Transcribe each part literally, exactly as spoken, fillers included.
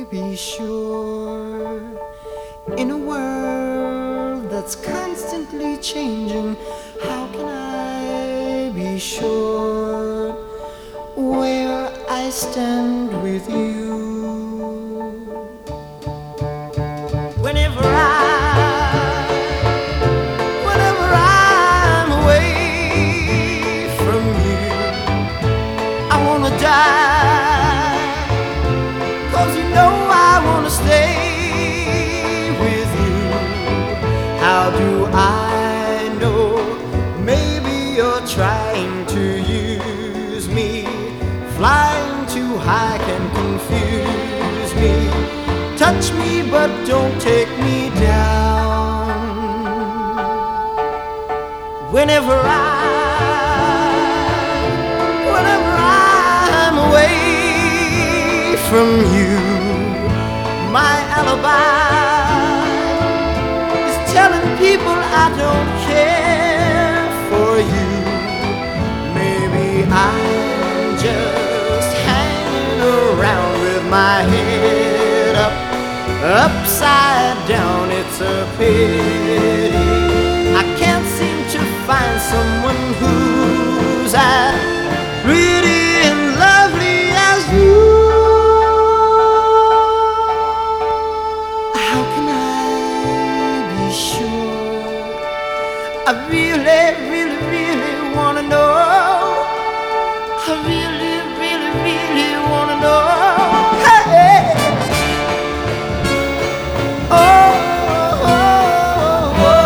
be sure in a world that's constantly changing? How can I be sure where I stand with you? Whenever I, whenever I'm away from you, I wanna die, 'cause you know I wanna stay with you. How do I know? Maybe you're trying to use me. Flying too high can confuse me. Touch me but don't take me down. Whenever I, whenever I'm away from you, my alibi is telling people I don't care for you. Maybe I'm just hanging around with my head up, upside down. It's a pity I can't seem to find someone who's as pretty and lovely as you. How can I be sure? I really, really, really wanna know. I really, really, really wanna know. Hey! Oh, oh, oh, oh,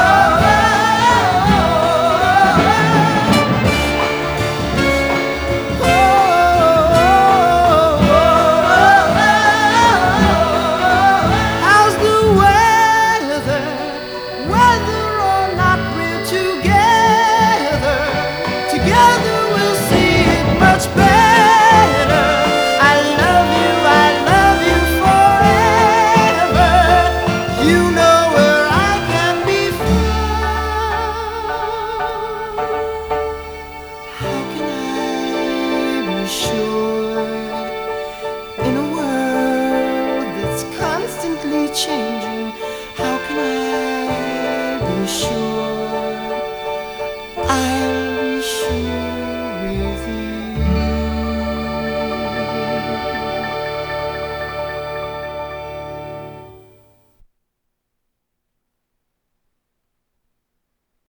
how's the weather? Whether or not we're together, together.